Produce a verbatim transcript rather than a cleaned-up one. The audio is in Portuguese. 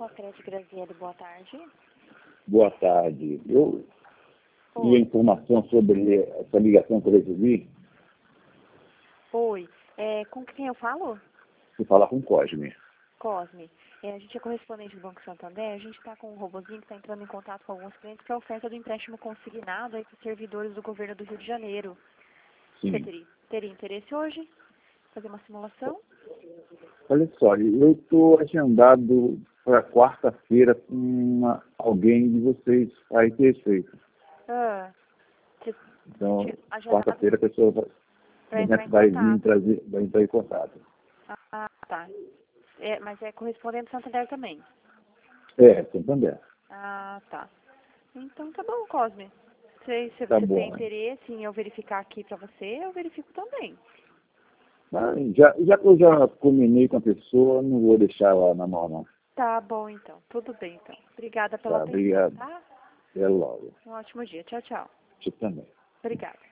Socrete Graziele, boa tarde. Boa tarde. Eu Oi. queria informação sobre essa ligação que eu recebi. Oi. É, com quem eu falo? E falar com o Cosme. Cosme. É, a gente é correspondente do Banco Santander. A gente está com um robozinho que está entrando em contato com alguns clientes para a oferta do empréstimo consignado aí para os servidores do governo do Rio de Janeiro. Sim. Você teria, teria interesse hoje? Fazer uma simulação? Olha só, eu estou agendado para quarta-feira com uma- alguém de vocês aí ter feito. Ah, você Então, tinha agendado quarta-feira a pessoa vai, para entrar em vai vir contato. trazer, vai entrar em contato. Ah, tá. É, mas é correspondente do Santander também. É, Santander. Ah, tá. Então tá bom, Cosme. Se, se Tá você tem bom, né? interesse em eu verificar aqui pra você, eu verifico também. Mas já, já que eu já combinei com a pessoa, não vou deixar ela na mão, não. Tá bom, então. Tudo bem, então. Obrigada pela Tá, atenção, obrigado. tá? Até logo. Um ótimo dia. Tchau, tchau. Você também. Obrigada.